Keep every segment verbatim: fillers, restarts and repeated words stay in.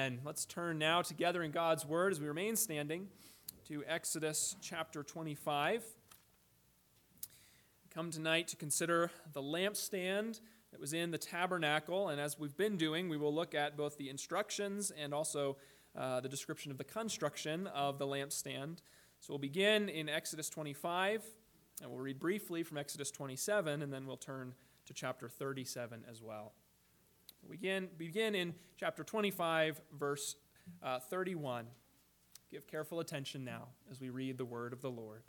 Amen. Let's turn now together in God's Word as we remain standing to Exodus chapter twenty-five. We come tonight to consider the lampstand that was in the tabernacle, and as we've been doing, we will look at both the instructions and also uh, the description of the construction of the lampstand. So we'll begin in Exodus twenty-five, and we'll read briefly from Exodus twenty-seven, and then we'll turn to chapter thirty-seven as well. We begin, begin in chapter twenty-five, verse uh, thirty-one. Give careful attention now as we read the word of the Lord.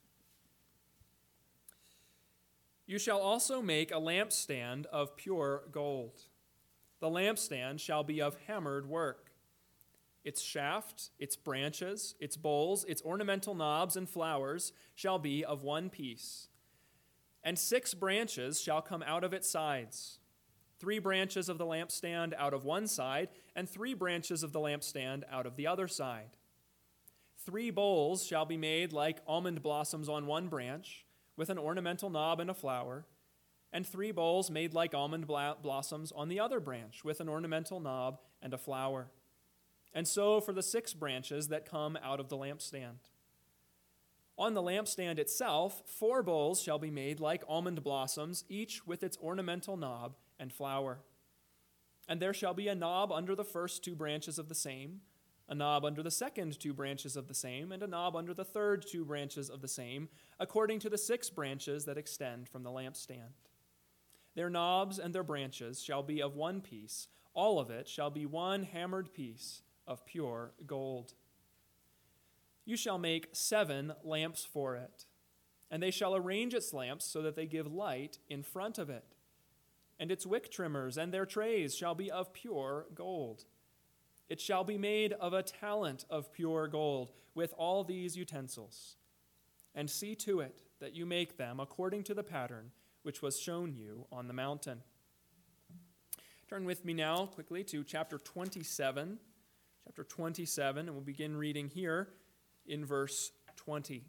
You shall also make a lampstand of pure gold. The lampstand shall be of hammered work. Its shaft, its branches, its bowls, its ornamental knobs and flowers shall be of one piece. And six branches shall come out of its sides. Three branches of the lampstand out of one side, and three branches of the lampstand out of the other side. Three bowls shall be made like almond blossoms on one branch, with an ornamental knob and a flower, and three bowls made like almond blossoms on the other branch, with an ornamental knob and a flower. And so for the six branches that come out of the lampstand. On the lampstand itself, four bowls shall be made like almond blossoms, each with its ornamental knob and flower. And there shall be a knob under the first two branches of the same, a knob under the second two branches of the same, and a knob under the third two branches of the same, according to the six branches that extend from the lampstand. Their knobs and their branches shall be of one piece. All of it shall be one hammered piece of pure gold. You shall make seven lamps for it, and they shall arrange its lamps so that they give light in front of it. And its wick trimmers and their trays shall be of pure gold. It shall be made of a talent of pure gold with all these utensils. And see to it that you make them according to the pattern which was shown you on the mountain. Turn with me now quickly to chapter twenty-seven. Chapter twenty-seven, and we'll begin reading here in verse twenty.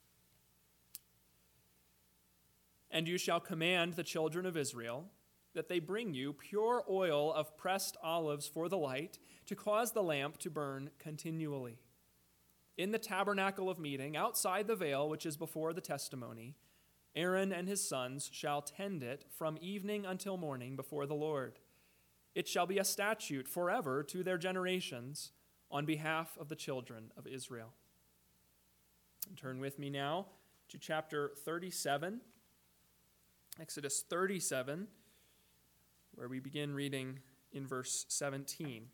And you shall command the children of Israel that they bring you pure oil of pressed olives for the light, to cause the lamp to burn continually. In the tabernacle of meeting, outside the veil which is before the testimony, Aaron and his sons shall tend it from evening until morning before the Lord. It shall be a statute forever to their generations on behalf of the children of Israel. And turn with me now to chapter thirty-seven, Exodus thirty-seven, where we begin reading in verse seventeen.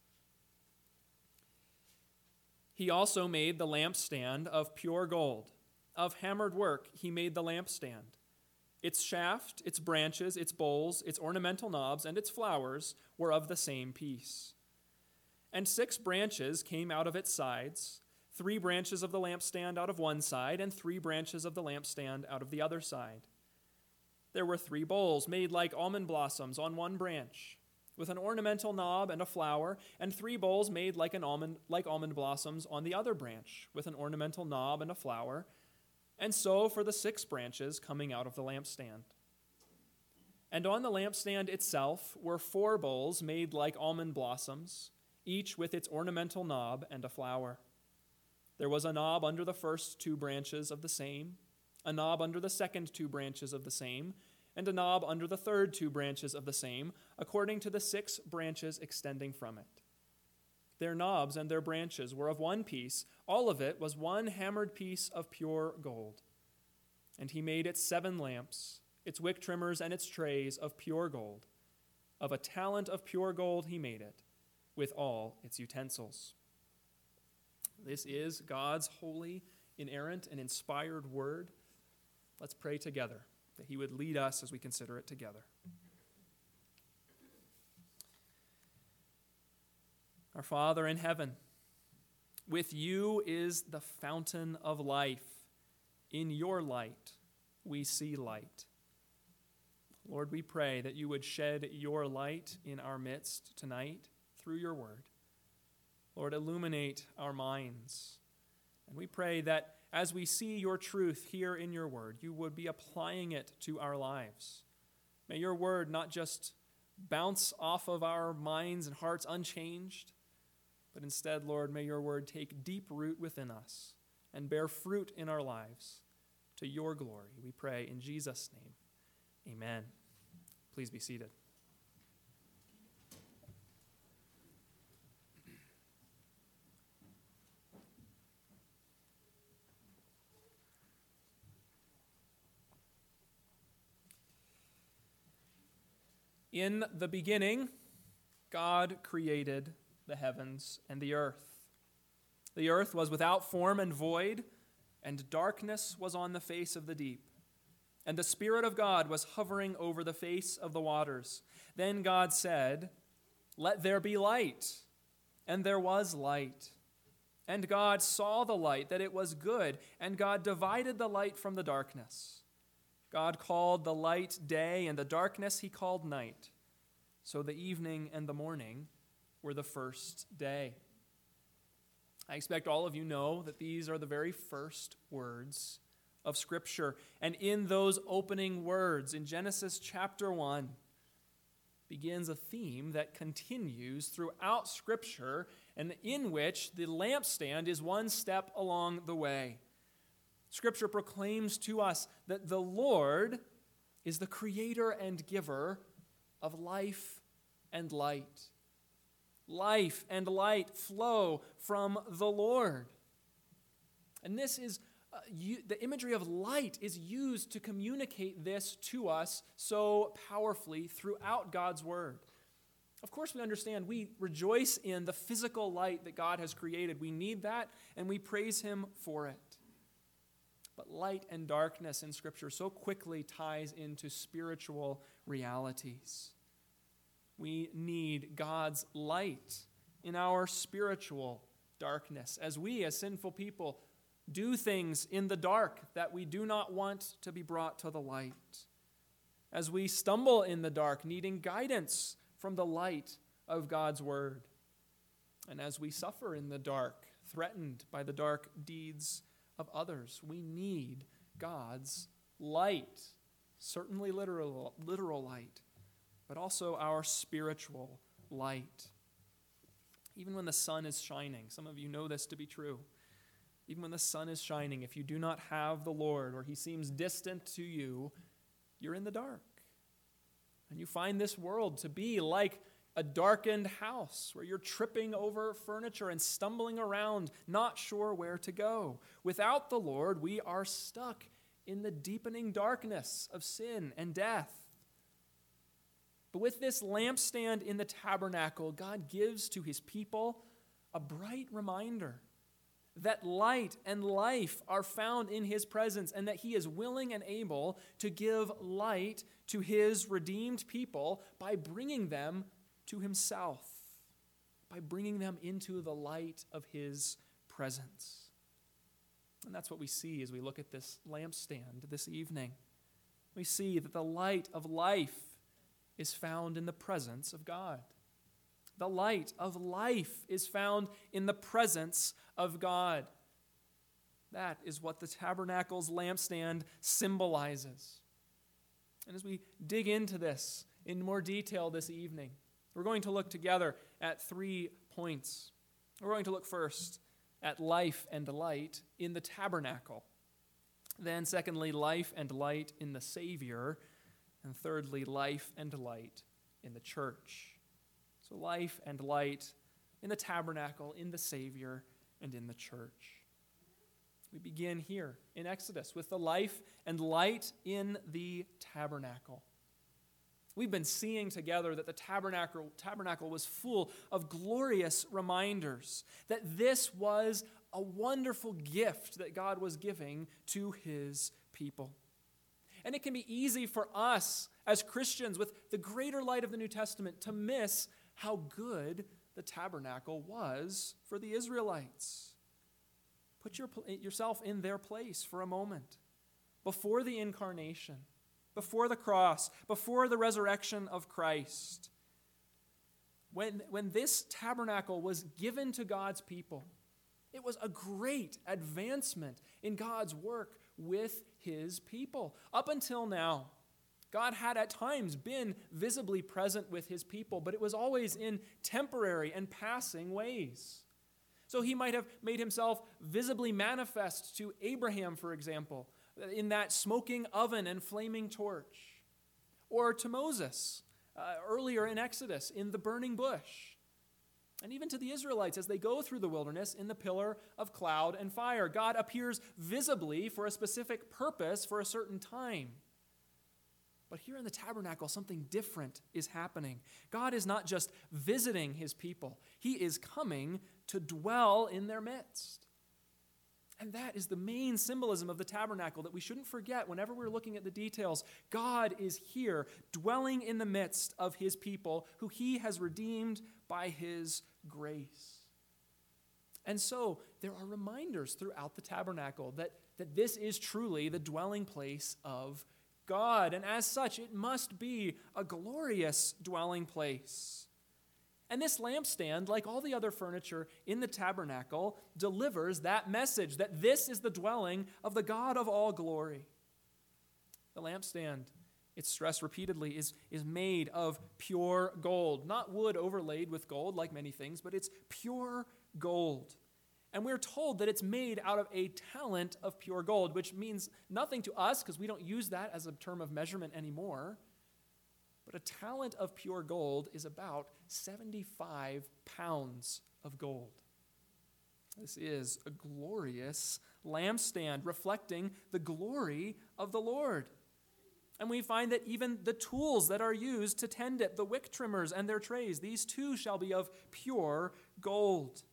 He also made the lampstand of pure gold. Of hammered work he made the lampstand. Its shaft, its branches, its bowls, its ornamental knobs, and its flowers were of the same piece. And six branches came out of its sides, three branches of the lampstand out of one side, and three branches of the lampstand out of the other side. There were three bowls made like almond blossoms on one branch, with an ornamental knob and a flower, and three bowls made like an almond like almond blossoms on the other branch, with an ornamental knob and a flower, and so for the six branches coming out of the lampstand. And on the lampstand itself were four bowls made like almond blossoms, each with its ornamental knob and a flower. There was a knob under the first two branches of the same, a knob under the second two branches of the same, and a knob under the third two branches of the same, according to the six branches extending from it. Their knobs and their branches were of one piece. All of it was one hammered piece of pure gold. And he made its seven lamps, its wick trimmers and its trays of pure gold. Of a talent of pure gold he made it, with all its utensils. This is God's holy, inerrant, and inspired word. Let's pray together that he would lead us as we consider it together. Our Father in heaven, with you is the fountain of life. In your light, we see light. Lord, we pray that you would shed your light in our midst tonight through your word. Lord, illuminate our minds. And we pray that as we see your truth here in your word, you would be applying it to our lives. May your word not just bounce off of our minds and hearts unchanged, But instead, Lord, may your word take deep root within us and bear fruit in our lives to your glory. We pray in Jesus' name. Amen. Please be seated. In the beginning, God created the heavens and the earth. The earth was without form and void, and darkness was on the face of the deep. And the Spirit of God was hovering over the face of the waters. Then God said, "Let there be light." And there was light. And God saw the light, that it was good, and God divided the light from the darkness. God called the light day, and the darkness he called night. So the evening and the morning were the first day. I expect all of you know that these are the very first words of Scripture. And in those opening words, in Genesis chapter one, begins a theme that continues throughout Scripture, and in which the lampstand is one step along the way. Scripture proclaims to us that the Lord is the creator and giver of life and light. Life and light flow from the Lord. And this is, uh, you, the imagery of light is used to communicate this to us so powerfully throughout God's Word. Of course, we understand we rejoice in the physical light that God has created. We need that, and we praise Him for it. But light and darkness in Scripture so quickly ties into spiritual realities. We need God's light in our spiritual darkness, as we, as sinful people, do things in the dark that we do not want to be brought to the light. As we stumble in the dark, needing guidance from the light of God's Word. And as we suffer in the dark, threatened by the dark deeds of others, we need God's light, certainly literal, literal light, but also our spiritual light. Even when the sun is shining, some of you know this to be true. Even when the sun is shining, if you do not have the Lord, or he seems distant to you, you're in the dark. And you find this world to be like a darkened house where you're tripping over furniture and stumbling around, not sure where to go. Without the Lord, we are stuck in the deepening darkness of sin and death. But with this lampstand in the tabernacle, God gives to his people a bright reminder that light and life are found in his presence, and that he is willing and able to give light to his redeemed people by bringing them to himself, by bringing them into the light of his presence. And that's what we see as we look at this lampstand this evening. We see that the light of life is found in the presence of God. The light of life is found in the presence of God. That is what the tabernacle's lampstand symbolizes. And as we dig into this in more detail this evening, we're going to look together at three points. We're going to look first at life and light in the tabernacle. Then, secondly, life and light in the Savior. And thirdly, life and light in the church. So life and light in the tabernacle, in the Savior, and in the church. We begin here in Exodus with the life and light in the tabernacle. We've been seeing together that the tabernacle, tabernacle was full of glorious reminders that this was a wonderful gift that God was giving to his people. And it can be easy for us as Christians with the greater light of the New Testament to miss how good the tabernacle was for the Israelites. Put your, yourself in their place for a moment. Before the incarnation, before the cross, before the resurrection of Christ, when, when this tabernacle was given to God's people, it was a great advancement in God's work with his people. Up until now, God had at times been visibly present with his people, but it was always in temporary and passing ways. So he might have made himself visibly manifest to Abraham, for example, in that smoking oven and flaming torch, or to Moses uh, earlier in Exodus in the burning bush, and even to the Israelites as they go through the wilderness in the pillar of cloud and fire. God appears visibly for a specific purpose for a certain time. But here in the tabernacle, something different is happening. God is not just visiting his people. He is coming to dwell in their midst. And that is the main symbolism of the tabernacle that we shouldn't forget whenever we're looking at the details. God is here, dwelling in the midst of his people, who he has redeemed by his grace. And so there are reminders throughout the tabernacle that, that this is truly the dwelling place of God, and as such, it must be a glorious dwelling place. And this lampstand, like all the other furniture in the tabernacle, delivers that message that this is the dwelling of the God of all glory. The lampstand, it's stressed repeatedly, is, is made of pure gold, not wood overlaid with gold like many things, but it's pure gold. And we're told that it's made out of a talent of pure gold, which means nothing to us because we don't use that as a term of measurement anymore. But a talent of pure gold is about seventy-five pounds of gold. This is a glorious lampstand reflecting the glory of the Lord. And we find that even the tools that are used to tend it, the wick trimmers and their trays, these too shall be of pure gold.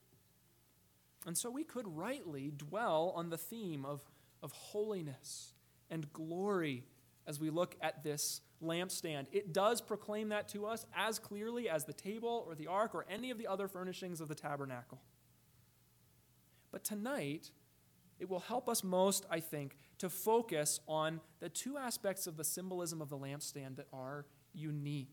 And so we could rightly dwell on the theme of, of holiness and glory as we look at this lampstand. It does proclaim that to us as clearly as the table or the ark or any of the other furnishings of the tabernacle. But tonight, it will help us most, I think, to focus on the two aspects of the symbolism of the lampstand that are unique.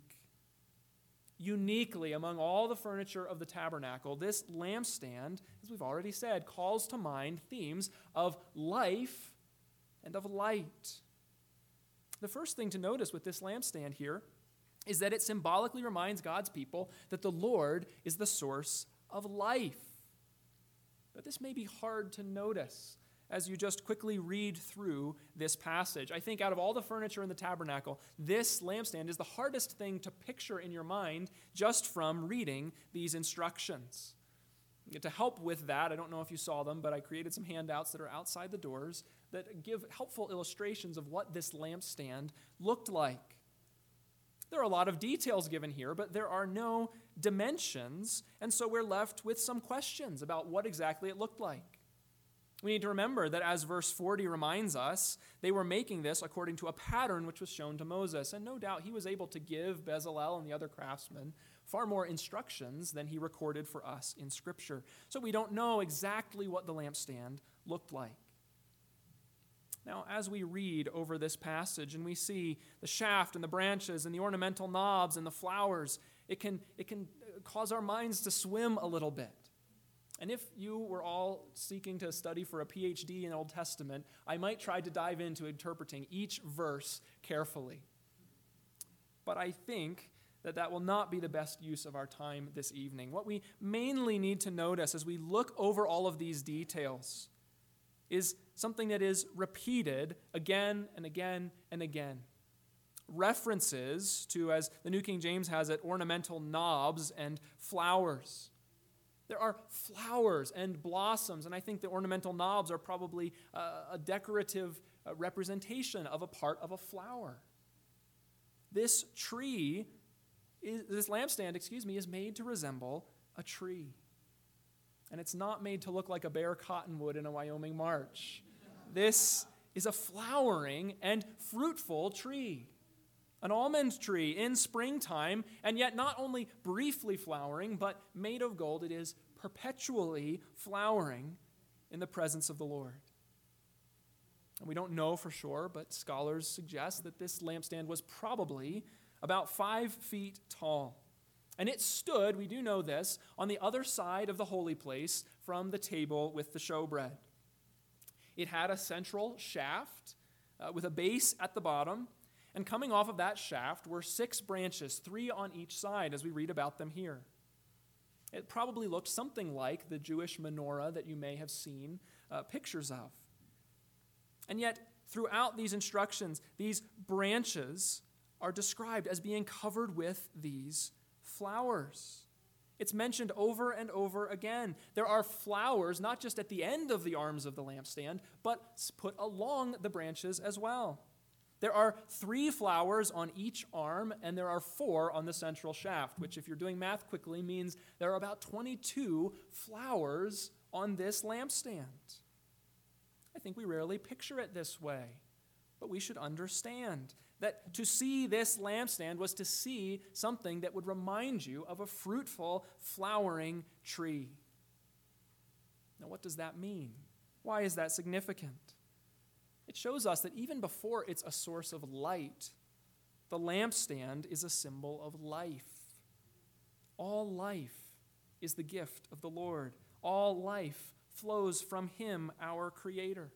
Uniquely among all the furniture of the tabernacle, this lampstand, as we've already said, calls to mind themes of life and of light. The first thing to notice with this lampstand here is that it symbolically reminds God's people that the Lord is the source of life. But this may be hard to notice as you just quickly read through this passage. I think out of all the furniture in the tabernacle, this lampstand is the hardest thing to picture in your mind just from reading these instructions. To help with that, I don't know if you saw them, but I created some handouts that are outside the doors that give helpful illustrations of what this lampstand looked like. There are a lot of details given here, but there are no dimensions, and so we're left with some questions about what exactly it looked like. We need to remember that as verse forty reminds us, they were making this according to a pattern which was shown to Moses, and no doubt he was able to give Bezalel and the other craftsmen far more instructions than he recorded for us in Scripture. So we don't know exactly what the lampstand looked like. Now, as we read over this passage and we see the shaft and the branches and the ornamental knobs and the flowers, it can, it can cause our minds to swim a little bit. And if you were all seeking to study for a P H D in Old Testament, I might try to dive into interpreting each verse carefully. But I think that that will not be the best use of our time this evening. What we mainly need to notice as we look over all of these details is something that is repeated again and again and again. References to, as the New King James has it, ornamental knobs and flowers. There are flowers and blossoms, and I think the ornamental knobs are probably uh, a decorative uh, representation of a part of a flower. This tree, is, this lampstand, excuse me, is made to resemble a tree. And it's not made to look like a bare cottonwood in a Wyoming march. This is a flowering and fruitful tree. An almond tree in springtime, and yet not only briefly flowering, but made of gold, it is perpetually flowering in the presence of the Lord. And we don't know for sure, but scholars suggest that this lampstand was probably about five feet tall. And it stood, we do know this, on the other side of the holy place from the table with the showbread. It had a central shaft uh, with a base at the bottom, And coming off of that shaft were six branches, three on each side, as we read about them here. It probably looked something like the Jewish menorah that you may have seen uh, pictures of. And yet, throughout these instructions, these branches are described as being covered with these flowers. It's mentioned over and over again. There are flowers not just at the end of the arms of the lampstand, but put along the branches as well. There are three flowers on each arm, and there are four on the central shaft, which, if you're doing math quickly, means there are about twenty-two flowers on this lampstand. I think we rarely picture it this way, but we should understand that to see this lampstand was to see something that would remind you of a fruitful, flowering tree. Now, what does that mean? Why is that significant? It shows us that even before it's a source of light, the lampstand is a symbol of life. All life is the gift of the Lord. All life flows from Him, our Creator.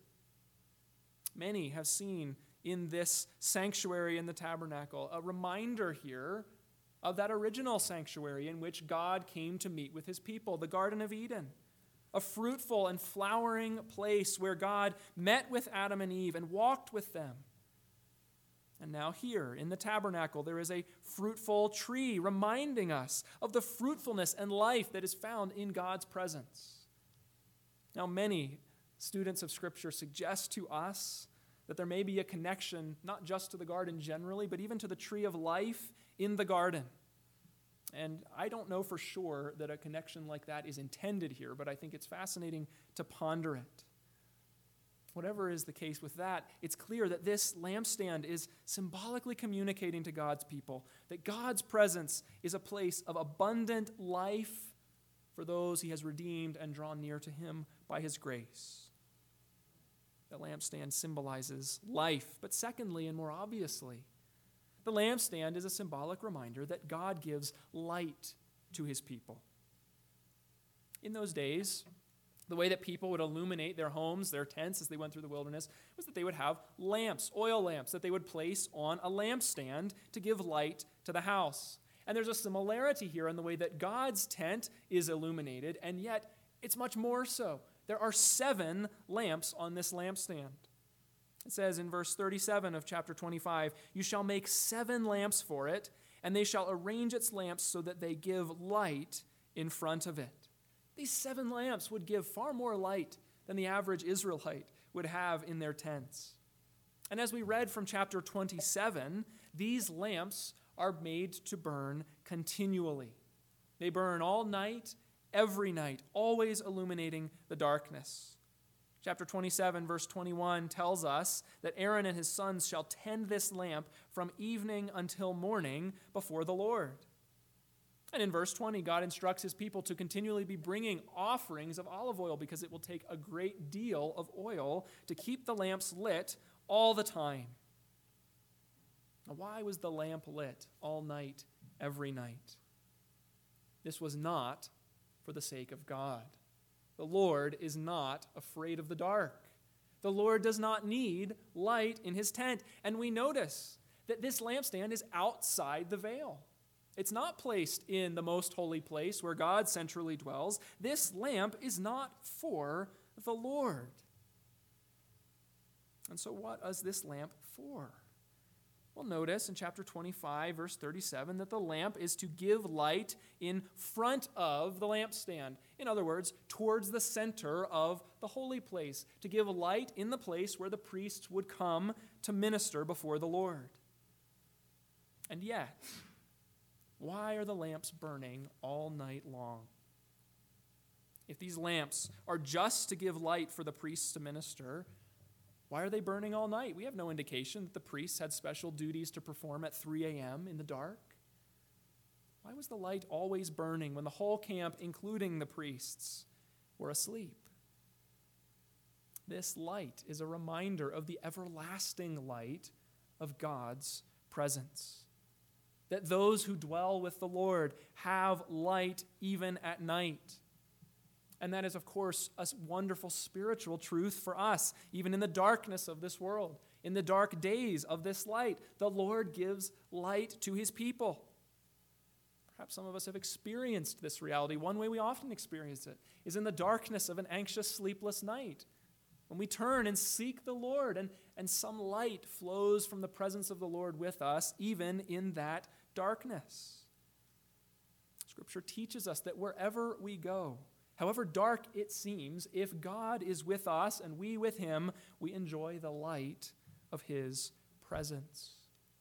Many have seen in this sanctuary in the tabernacle a reminder here of that original sanctuary in which God came to meet with His people, the Garden of Eden. A fruitful and flowering place where God met with Adam and Eve and walked with them. And now here in the tabernacle, there is a fruitful tree reminding us of the fruitfulness and life that is found in God's presence. Now, many students of Scripture suggest to us that there may be a connection not just to the garden generally, but even to the tree of life in the garden. And I don't know for sure that a connection like that is intended here, but I think it's fascinating to ponder it. Whatever is the case with that, it's clear that this lampstand is symbolically communicating to God's people that God's presence is a place of abundant life for those He has redeemed and drawn near to Him by His grace. The lampstand symbolizes life, but secondly, and more obviously, the lampstand is a symbolic reminder that God gives light to His people. In those days, the way that people would illuminate their homes, their tents as they went through the wilderness, was that they would have lamps, oil lamps, that they would place on a lampstand to give light to the house. And there's a similarity here in the way that God's tent is illuminated, and yet it's much more so. There are seven lamps on this lampstand. It says in verse thirty-seven of chapter twenty-five, "You shall make seven lamps for it, and they shall arrange its lamps so that they give light in front of it." These seven lamps would give far more light than the average Israelite would have in their tents. And as we read from chapter twenty-seven, these lamps are made to burn continually. They burn all night, every night, always illuminating the darkness. Chapter twenty-seven, verse twenty-one tells us that Aaron and his sons shall tend this lamp from evening until morning before the Lord. And in verse twenty, God instructs His people to continually be bringing offerings of olive oil because it will take a great deal of oil to keep the lamps lit all the time. Now, why was the lamp lit all night, every night? This was not for the sake of God. The Lord is not afraid of the dark. The Lord does not need light in His tent. And we notice that this lampstand is outside the veil. It's not placed in the most holy place where God centrally dwells. This lamp is not for the Lord. And so what is this lamp for? Well, notice in chapter twenty-five, verse thirty-seven, that the lamp is to give light in front of the lampstand. In other words, towards the center of the holy place, to give light in the place where the priests would come to minister before the Lord. And yet, why are the lamps burning all night long? If these lamps are just to give light for the priests to minister, why are they burning all night? We have no indication that the priests had special duties to perform at three a.m. in the dark. Why was the light always burning when the whole camp, including the priests, were asleep? This light is a reminder of the everlasting light of God's presence. That those who dwell with the Lord have light even at night. And that is, of course, a wonderful spiritual truth for us, even in the darkness of this world. In the dark days of this light, the Lord gives light to his people. Perhaps some of us have experienced this reality. One way we often experience it is in the darkness of an anxious, sleepless night, when we turn and seek the Lord, and, and some light flows from the presence of the Lord with us, even in that darkness. Scripture teaches us that wherever we go, however dark it seems, if God is with us and we with him, we enjoy the light of his presence.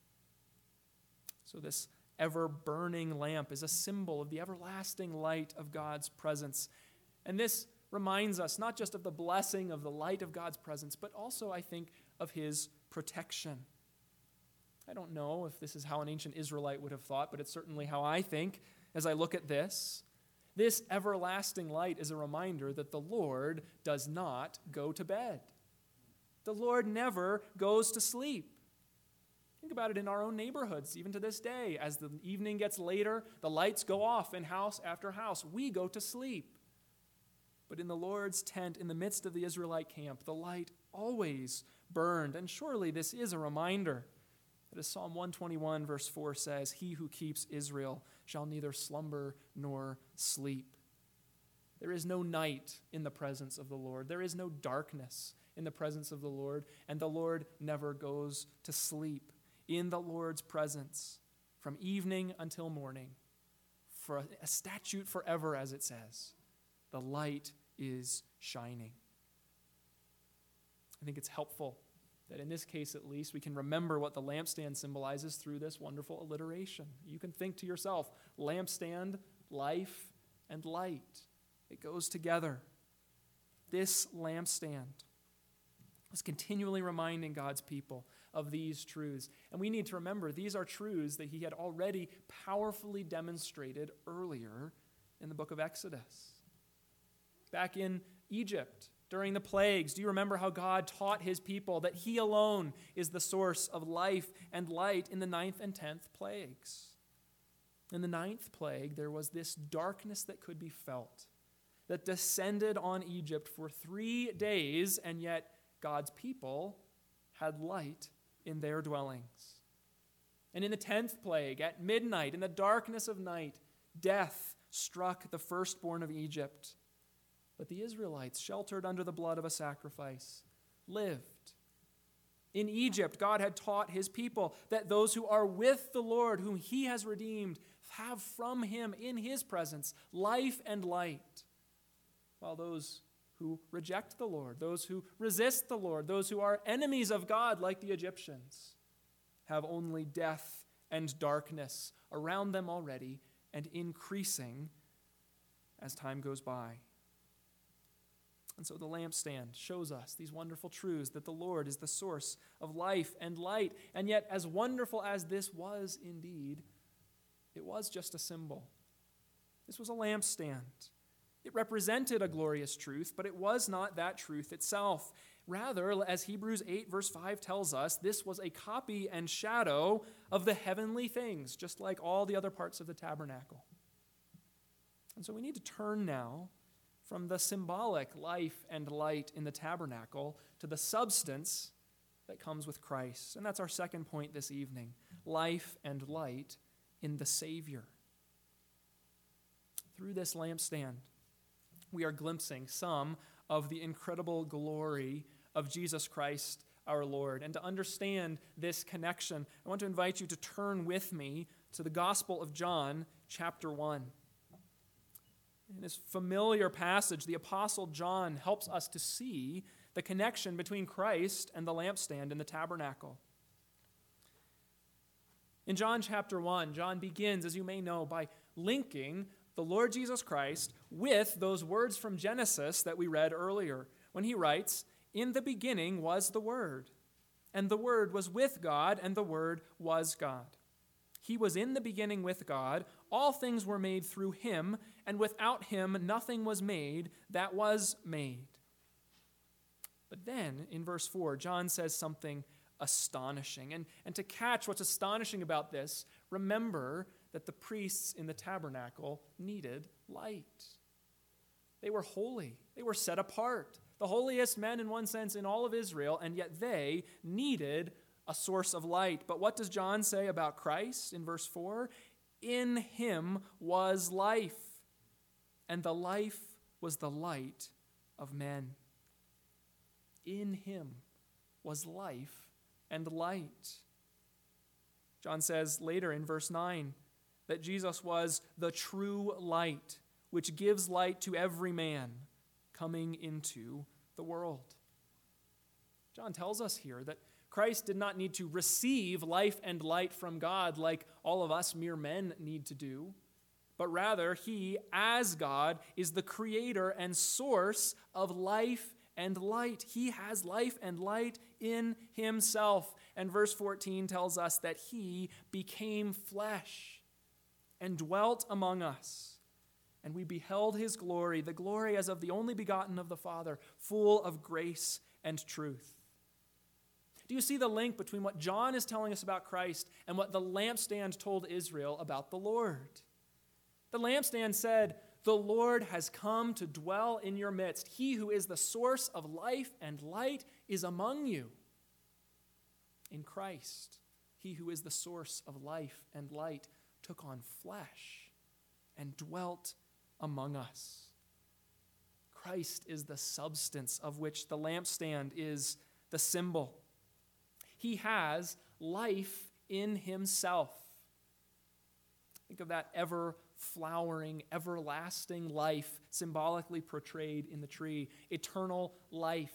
So this ever-burning lamp is a symbol of the everlasting light of God's presence. And this reminds us not just of the blessing of the light of God's presence, but also, I think, of his protection. I don't know if this is how an ancient Israelite would have thought, but it's certainly how I think as I look at this. This everlasting light is a reminder that the Lord does not go to bed. The Lord never goes to sleep. Think about it in our own neighborhoods, even to this day. As the evening gets later, the lights go off in house after house. We go to sleep. But in the Lord's tent, in the midst of the Israelite camp, the light always burned. And surely this is a reminder that, as Psalm one twenty-one verse four says, he who keeps Israel shall neither slumber nor sleep. There is no night in the presence of the Lord. There is no darkness in the presence of the Lord, and the Lord never goes to sleep. In the Lord's presence, from evening until morning, for a, a statute forever, as it says, the light is shining. I think it's helpful that in this case, at least, we can remember what the lampstand symbolizes through this wonderful alliteration. You can think to yourself, lampstand, life, and light. It goes together. This lampstand is continually reminding God's people of these truths. And we need to remember these are truths that he had already powerfully demonstrated earlier in the book of Exodus. Back in Egypt, during the plagues, do you remember how God taught his people that he alone is the source of life and light in the ninth and tenth plagues? In the ninth plague, there was this darkness that could be felt, that descended on Egypt for three days, and yet God's people had light in their dwellings. And in the tenth plague, at midnight, in the darkness of night, death struck the firstborn of Egypt. But the Israelites, sheltered under the blood of a sacrifice, lived. In Egypt, God had taught his people that those who are with the Lord, whom he has redeemed, have from him in his presence life and light. While those who reject the Lord, those who resist the Lord, those who are enemies of God like the Egyptians, have only death and darkness around them already and increasing as time goes by. And so the lampstand shows us these wonderful truths that the Lord is the source of life and light. And yet, as wonderful as this was indeed, it was just a symbol. This was a lampstand. It represented a glorious truth, but it was not that truth itself. Rather, as Hebrews eight verse five tells us, this was a copy and shadow of the heavenly things, just like all the other parts of the tabernacle. And so we need to turn now from the symbolic life and light in the tabernacle to the substance that comes with Christ. And that's our second point this evening, life and light in the Savior. Through this lampstand, we are glimpsing some of the incredible glory of Jesus Christ our Lord. And to understand this connection, I want to invite you to turn with me to the Gospel of John, chapter one. In this familiar passage, the Apostle John helps us to see the connection between Christ and the lampstand in the tabernacle. In John chapter one, John begins, as you may know, by linking the Lord Jesus Christ with those words from Genesis that we read earlier, when he writes, "In the beginning was the Word, and the Word was with God, and the Word was God. He was in the beginning with God. All things were made through him, and without him nothing was made that was made." But then, in verse four, John says something astonishing. And, and to catch what's astonishing about this, remember that the priests in the tabernacle needed light. They were holy. They were set apart. The holiest men, in one sense, in all of Israel, and yet they needed a source of light. But what does John say about Christ in verse four? In him was life, and the life was the light of men. In him was life and light. John says later in verse nine that Jesus was the true light, which gives light to every man coming into the world. John tells us here that Christ did not need to receive life and light from God like all of us mere men need to do, but rather he, as God, is the creator and source of life and light. He has life and light in himself. And verse fourteen tells us that he became flesh and dwelt among us. And we beheld his glory, the glory as of the only begotten of the Father, full of grace and truth. Do you see the link between what John is telling us about Christ and what the lampstand told Israel about the Lord? The lampstand said, "The Lord has come to dwell in your midst. He who is the source of life and light is among you." In Christ, he who is the source of life and light took on flesh and dwelt among us. Christ is the substance of which the lampstand is the symbol. He has life in himself. Think of that ever-flowering, everlasting life symbolically portrayed in the tree. Eternal life.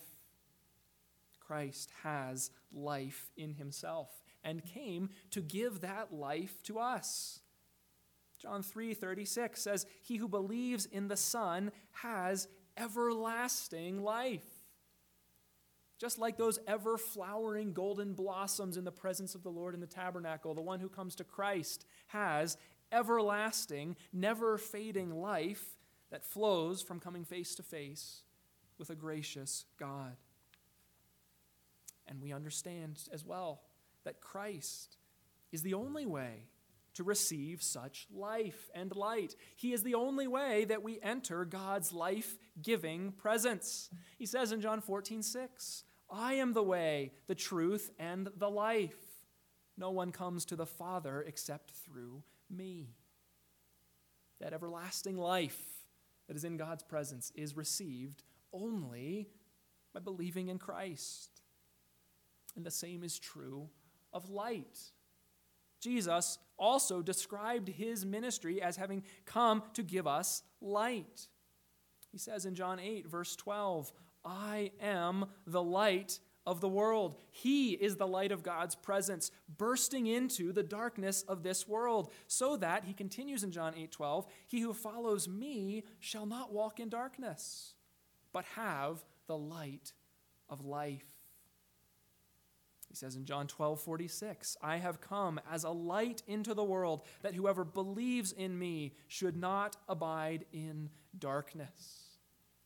Christ has life in himself and came to give that life to us. John three thirty-six says, "He who believes in the Son has everlasting life." Just like those ever-flowering golden blossoms in the presence of the Lord in the tabernacle, the one who comes to Christ has everlasting, never-fading life that flows from coming face to face with a gracious God. And we understand as well that Christ is the only way to receive such life and light. He is the only way that we enter God's life-giving presence. He says in John fourteen six, "I am the way, the truth, and the life. No one comes to the Father except through me." That everlasting life that is in God's presence is received only by believing in Christ. And the same is true of light. Jesus also described his ministry as having come to give us light. He says in John eight, verse twelve, "I am the light of the world." He is the light of God's presence, bursting into the darkness of this world, so that, he continues in John eight twelve, "He who follows me shall not walk in darkness, but have the light of life." He says in John twelve forty-six, "I have come as a light into the world, that whoever believes in me should not abide in darkness."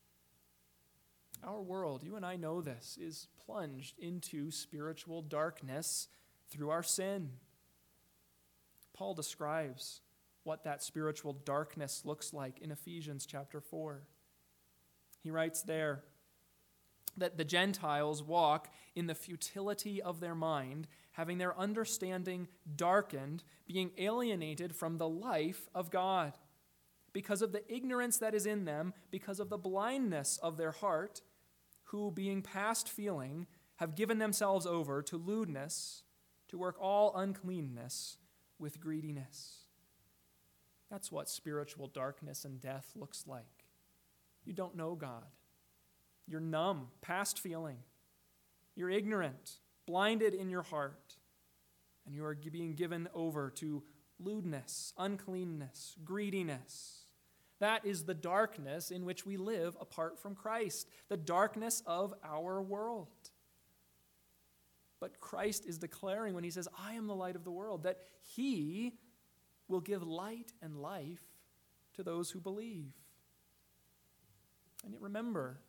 Our world, you and I know this, is plunged into spiritual darkness through our sin. Paul describes what that spiritual darkness looks like in Ephesians chapter four. He writes there that the Gentiles walk in the futility of their mind, having their understanding darkened, being alienated from the life of God, because of the ignorance that is in them, because of the blindness of their heart, who, being past feeling, have given themselves over to lewdness, to work all uncleanness with greediness. That's what spiritual darkness and death looks like. You don't know God. You're numb, past feeling. You're ignorant, blinded in your heart, and you are being given over to lewdness, uncleanness, greediness. That is the darkness in which we live apart from Christ, the darkness of our world. But Christ is declaring when he says, "I am the light of the world," that he will give light and life to those who believe. And yet remember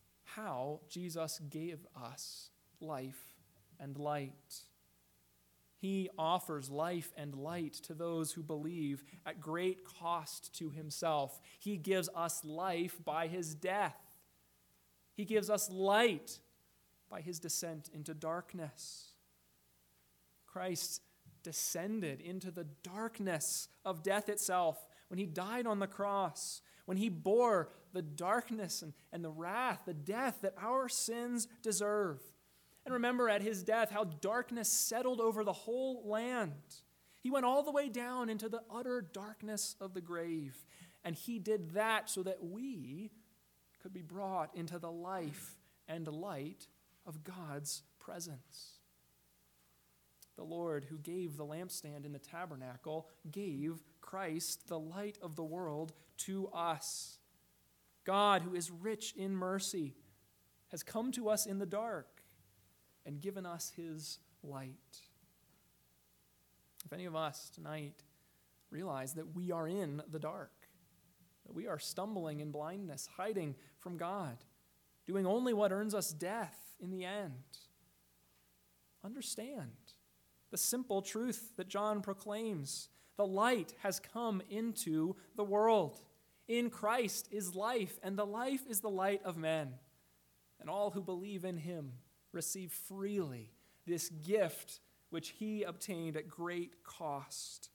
how Jesus gave us life and light. He offers life and light to those who believe at great cost to himself. He gives us life by his death. He gives us light by his descent into darkness. Christ descended into the darkness of death itself when he died on the cross, when he bore the darkness and, and the wrath, the death that our sins deserve. And remember at his death how darkness settled over the whole land. He went all the way down into the utter darkness of the grave. And he did that so that we could be brought into the life and light of God's presence. The Lord who gave the lampstand in the tabernacle gave Christ, the light of the world, to us. God, who is rich in mercy, has come to us in the dark and given us his light. If any of us tonight realize that we are in the dark, that we are stumbling in blindness, hiding from God, doing only what earns us death in the end, understand the simple truth that John proclaims. The light has come into the world. In Christ is life, and the life is the light of men. And all who believe in him receive freely this gift which he obtained at great cost.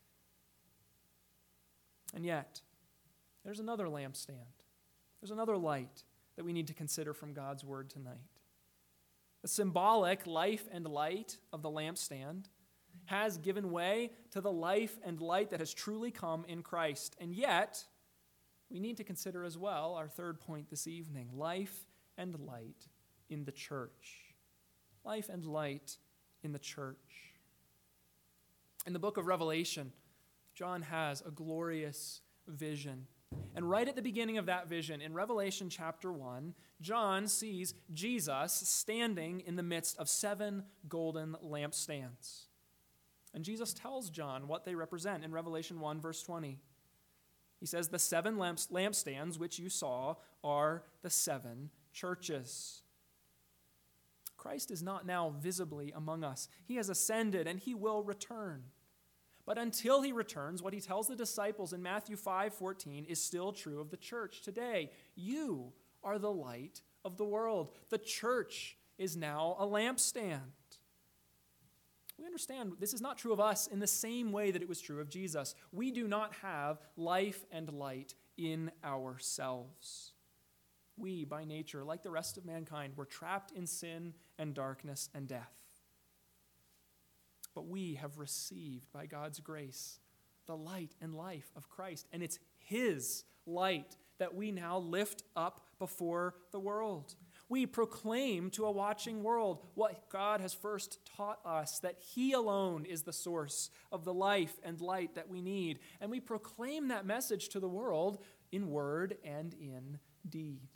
And yet, there's another lampstand. There's another light that we need to consider from God's word tonight. The symbolic life and light of the lampstand has given way to the life and light that has truly come in Christ. And yet, we need to consider as well our third point this evening, life and light in the church. Life and light in the church. In the book of Revelation, John has a glorious vision. And right at the beginning of that vision, in Revelation chapter one, John sees Jesus standing in the midst of seven golden lampstands. And Jesus tells John what they represent in Revelation one, verse twenty. He says, the seven lamps, lampstands which you saw are the seven churches. Christ is not now visibly among us. He has ascended and he will return. But until he returns, what he tells the disciples in Matthew five fourteen is still true of the church today. You are the light of the world. The church is now a lampstand. We understand this is not true of us in the same way that it was true of Jesus. We do not have life and light in ourselves. We, by nature, like the rest of mankind, were trapped in sin and darkness and death. But we have received, by God's grace, the light and life of Christ. And it's his light that we now lift up before the world. We proclaim to a watching world what God has first taught us, that he alone is the source of the life and light that we need. And we proclaim that message to the world in word and in deed.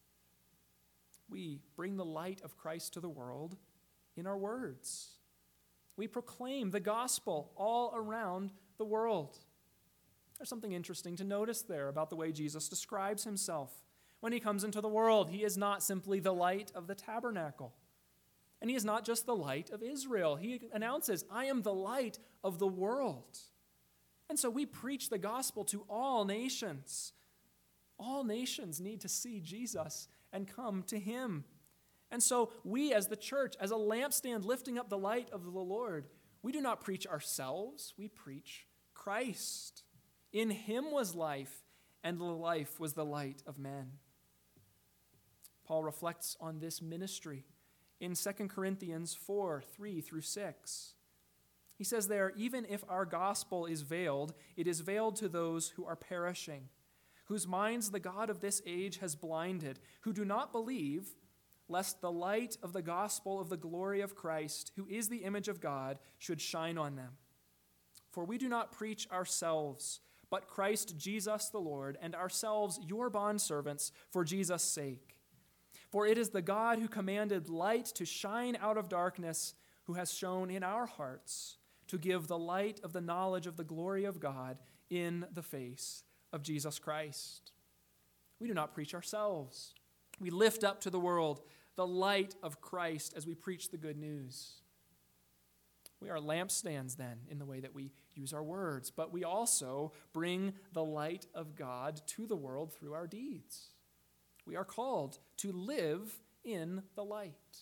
We bring the light of Christ to the world in our words. We proclaim the gospel all around the world. There's something interesting to notice there about the way Jesus describes himself. When he comes into the world, he is not simply the light of the tabernacle. And he is not just the light of Israel. He announces, I am the light of the world. And so we preach the gospel to all nations. All nations need to see Jesus and come to him. And so we as the church, as a lampstand lifting up the light of the Lord, we do not preach ourselves, we preach Christ. In him was life, and the life was the light of men. Paul reflects on this ministry in Second Corinthians four, three through six. He says there, even if our gospel is veiled, it is veiled to those who are perishing, whose minds the God of this age has blinded, who do not believe, lest the light of the gospel of the glory of Christ, who is the image of God, should shine on them. For we do not preach ourselves, but Christ Jesus the Lord, and ourselves your bondservants for Jesus' sake. For it is the God who commanded light to shine out of darkness, who has shone in our hearts to give the light of the knowledge of the glory of God in the face of Jesus Christ. We do not preach ourselves. We lift up to the world the light of Christ as we preach the good news. We are lampstands then in the way that we use our words, but we also bring the light of God to the world through our deeds. We are called to live in the light.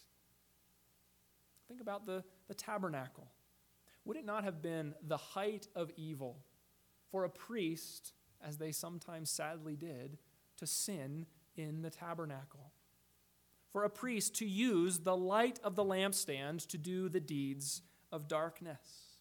Think about the, the tabernacle. Would it not have been the height of evil for a priest, as they sometimes sadly did, to sin in the tabernacle? For a priest to use the light of the lampstand to do the deeds of darkness.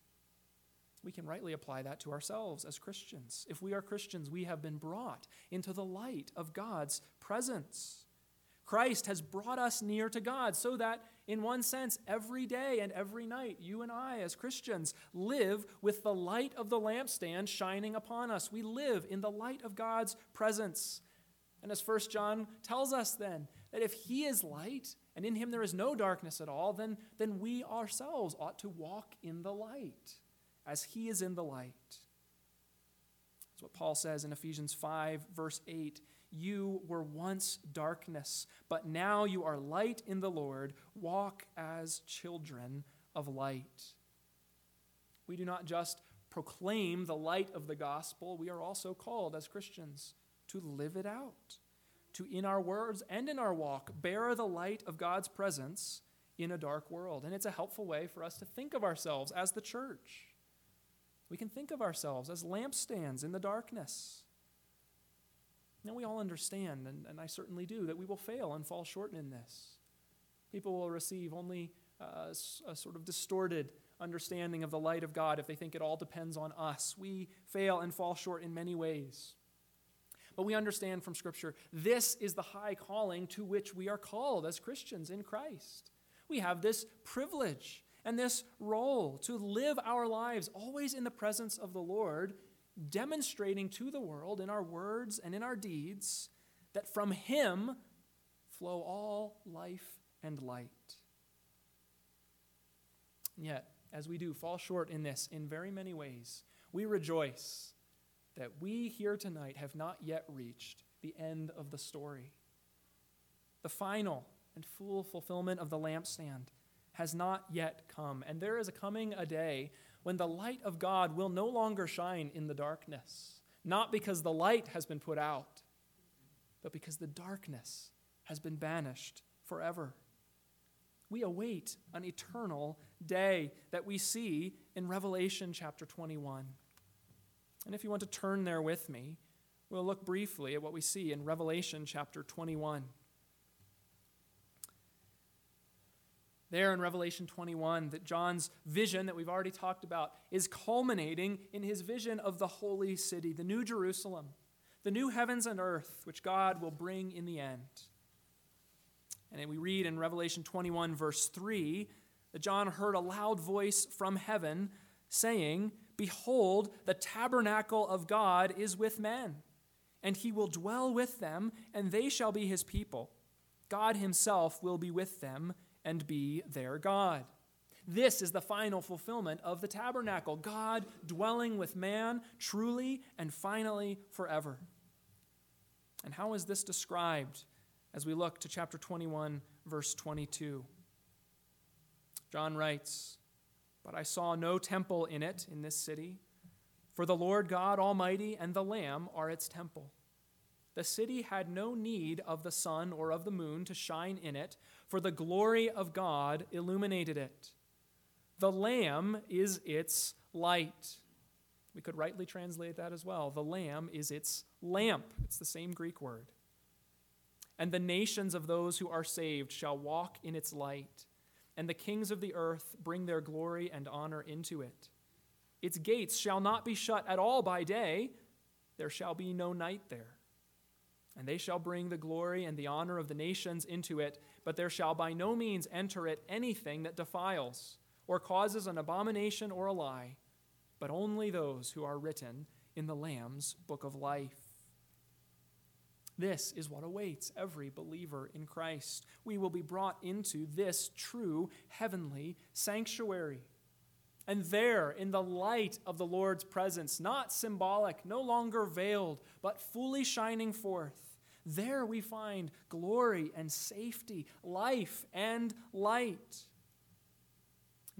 We can rightly apply that to ourselves as Christians. If we are Christians, we have been brought into the light of God's presence. Christ has brought us near to God so that, in one sense, every day and every night, you and I as Christians live with the light of the lampstand shining upon us. We live in the light of God's presence. And as First John tells us then, that if he is light, and in him there is no darkness at all, then, then we ourselves ought to walk in the light, as he is in the light. That's what Paul says in Ephesians five, verse eight. You were once darkness, but now you are light in the Lord. Walk as children of light. We do not just proclaim the light of the gospel, we are also called as Christians to live it out, to, in our words and in our walk, bear the light of God's presence in a dark world. And it's a helpful way for us to think of ourselves as the church. We can think of ourselves as lampstands in the darkness. Now, we all understand, and, and I certainly do, that we will fail and fall short in this. People will receive only uh, a sort of distorted understanding of the light of God if they think it all depends on us. We fail and fall short in many ways. But we understand from Scripture, this is the high calling to which we are called as Christians in Christ. We have this privilege and this role to live our lives always in the presence of the Lord, demonstrating to the world in our words and in our deeds that from him flow all life and light. And yet, as we do fall short in this in very many ways, we rejoice that we here tonight have not yet reached the end of the story. The final and full fulfillment of the lampstand has not yet come, and there is a coming a day when the light of God will no longer shine in the darkness, not because the light has been put out, but because the darkness has been banished forever. We await an eternal day that we see in Revelation chapter twenty-one. And if you want to turn there with me, we'll look briefly at what we see in Revelation chapter twenty-one. There in Revelation twenty-one, that John's vision that we've already talked about is culminating in his vision of the holy city, the New Jerusalem, the new heavens and earth, which God will bring in the end. And we read in Revelation twenty-one, verse three, that John heard a loud voice from heaven saying, "Behold, the tabernacle of God is with men, and he will dwell with them, and they shall be his people. God himself will be with them and be their God." This is the final fulfillment of the tabernacle, God dwelling with man truly and finally forever. And how is this described as we look to chapter twenty-one, verse twenty-two? John writes, "But I saw no temple in it, in this city, for the Lord God Almighty and the Lamb are its temple. The city had no need of the sun or of the moon to shine in it, for the glory of God illuminated it. The Lamb is its light." We could rightly translate that as well. The Lamb is its lamp. It's the same Greek word. "And the nations of those who are saved shall walk in its light, and the kings of the earth bring their glory and honor into it. Its gates shall not be shut at all by day. There shall be no night there. And they shall bring the glory and the honor of the nations into it, but there shall by no means enter it anything that defiles or causes an abomination or a lie, but only those who are written in the Lamb's book of life." This is what awaits every believer in Christ. We will be brought into this true heavenly sanctuary. And there, in the light of the Lord's presence, not symbolic, no longer veiled, but fully shining forth, there we find glory and safety, life and light.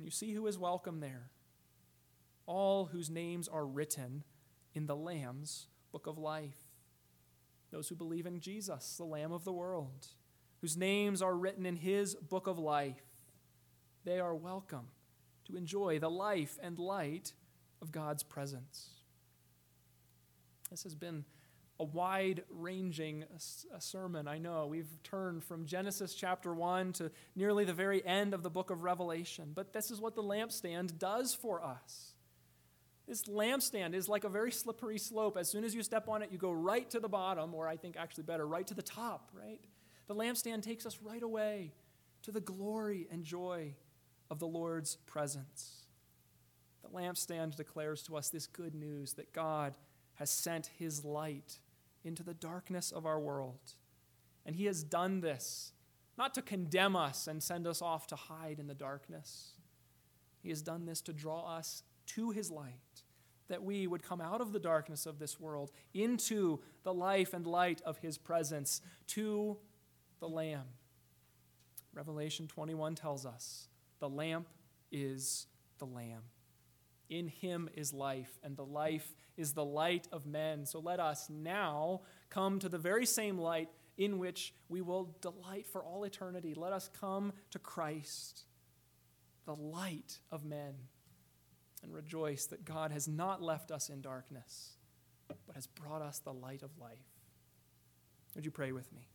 And you see who is welcome there. All whose names are written in the Lamb's book of life. Those who believe in Jesus, the Lamb of the world, whose names are written in his book of life. They are welcome to enjoy the life and light of God's presence. This has been a wide-ranging sermon, I know. We've turned from Genesis chapter one to nearly the very end of the book of Revelation. But this is what the lampstand does for us. This lampstand is like a very slippery slope. As soon as you step on it, you go right to the bottom, or I think actually better, right to the top, right? The lampstand takes us right away to the glory and joy of the Lord's presence. The lampstand declares to us this good news that God has sent his light into the darkness of our world. And he has done this not to condemn us and send us off to hide in the darkness. He has done this to draw us to his light, that we would come out of the darkness of this world into the life and light of his presence, to the Lamb. Revelation twenty-one tells us the lamp is the Lamb. In him is life, and the life is the light of men. So let us now come to the very same light in which we will delight for all eternity. Let us come to Christ, the light of men, and rejoice that God has not left us in darkness, but has brought us the light of life. Would you pray with me?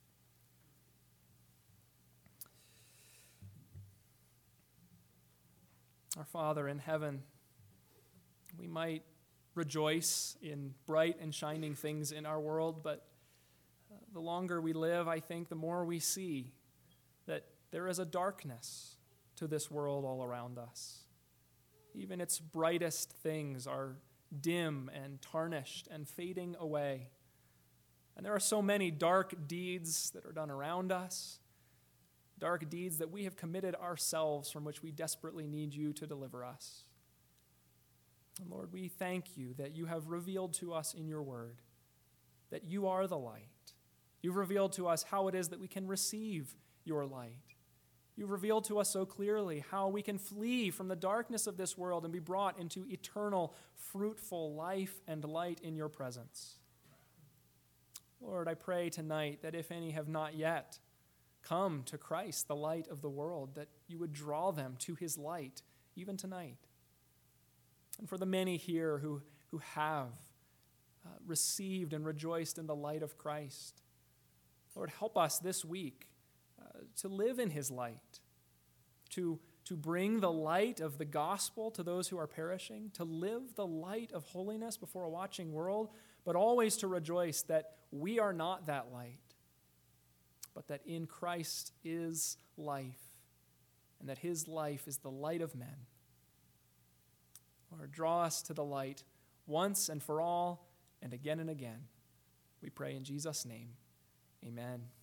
Our Father in heaven, we might rejoice in bright and shining things in our world, but the longer we live, I think, the more we see that there is a darkness to this world all around us. Even its brightest things are dim and tarnished and fading away. And there are so many dark deeds that are done around us, dark deeds that we have committed ourselves from which we desperately need you to deliver us. And Lord, we thank you that you have revealed to us in your word that you are the light. You've revealed to us how it is that we can receive your light. You've revealed to us so clearly how we can flee from the darkness of this world and be brought into eternal, fruitful life and light in your presence. Lord, I pray tonight that if any have not yet come to Christ, the light of the world, that you would draw them to his light even tonight. And for the many here who, who have uh, received and rejoiced in the light of Christ, Lord, help us this week uh, to live in his light, to, to bring the light of the gospel to those who are perishing, to live the light of holiness before a watching world, but always to rejoice that we are not that light, but that in Christ is life, and that his life is the light of men. Lord, draw us to the light once and for all, and again and again. We pray in Jesus' name. Amen.